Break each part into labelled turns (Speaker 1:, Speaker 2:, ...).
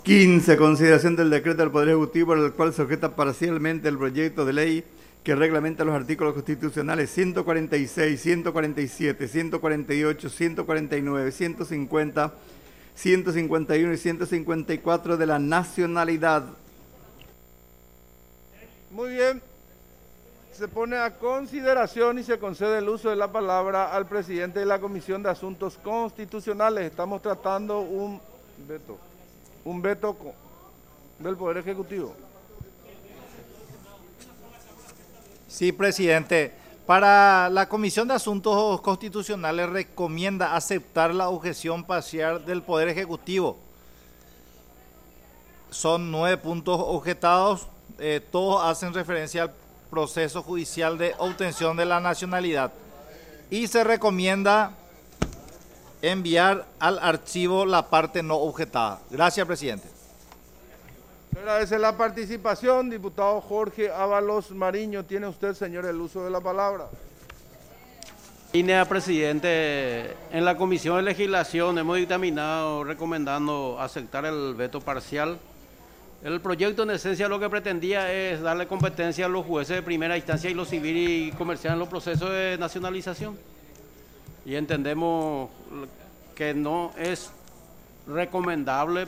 Speaker 1: 15. Consideración del decreto del Poder Ejecutivo por el cual se objeta parcialmente el proyecto de ley que reglamenta los artículos constitucionales 146, 147, 148, 149, 150, 151 y 154 de la nacionalidad.
Speaker 2: Muy bien. Se pone a consideración y se concede el uso de la palabra al presidente de la Comisión de Asuntos Constitucionales. Estamos tratando un veto del Poder Ejecutivo.
Speaker 3: Sí, presidente. Para la Comisión de Asuntos Constitucionales recomienda aceptar la objeción parcial del Poder Ejecutivo. Son 9 puntos objetados, todos hacen referencia al proceso judicial de obtención de la nacionalidad. Y se recomienda enviar al archivo la parte no objetada. Gracias, presidente.
Speaker 2: Agradece la participación, diputado Jorge Ábalos Mariño. Tiene usted, señor, el uso de la palabra.
Speaker 4: Línea, presidente, en la Comisión de Legislación hemos dictaminado recomendando aceptar el veto parcial. El proyecto en esencia lo que pretendía es darle competencia a los jueces de primera instancia y los civil y comercial en los procesos de nacionalización. Y entendemos que no es recomendable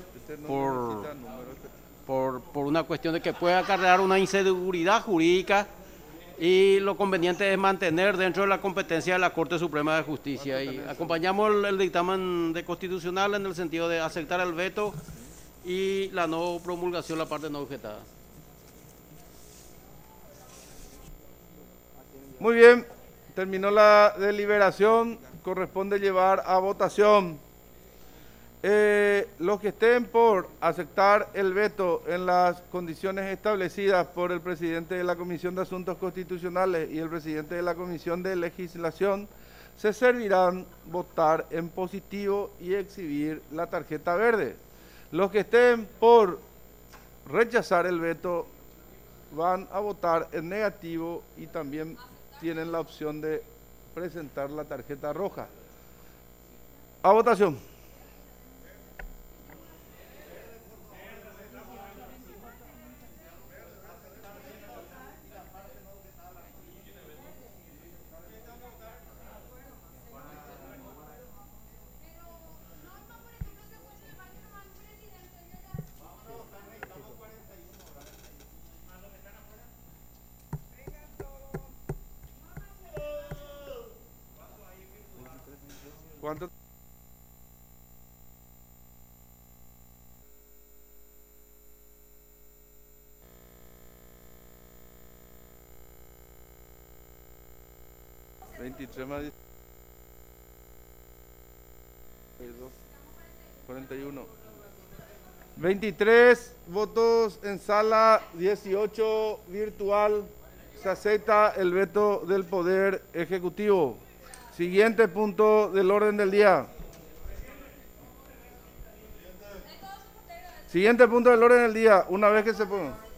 Speaker 4: por una cuestión de que puede acarrear una inseguridad jurídica, y lo conveniente es mantener dentro de la competencia de la Corte Suprema de Justicia. Y acompañamos el dictamen de constitucional en el sentido de aceptar el veto y la no promulgación, la parte no objetada.
Speaker 2: Muy bien, terminó la deliberación, corresponde llevar a votación. Los que estén por aceptar el veto en las condiciones establecidas por el presidente de la Comisión de Asuntos Constitucionales y el presidente de la Comisión de Legislación, se servirán votar en positivo y exhibir la tarjeta verde. Los que estén por rechazar el veto van a votar en negativo y también tienen la opción de presentar la tarjeta roja. A votación. ¿Cuánto? ¿23 más 41. 23 votos en sala, 18 virtual. Se acepta el veto del Poder Ejecutivo. Siguiente punto del orden del día. Siguiente punto del orden del día, una vez que se ponga.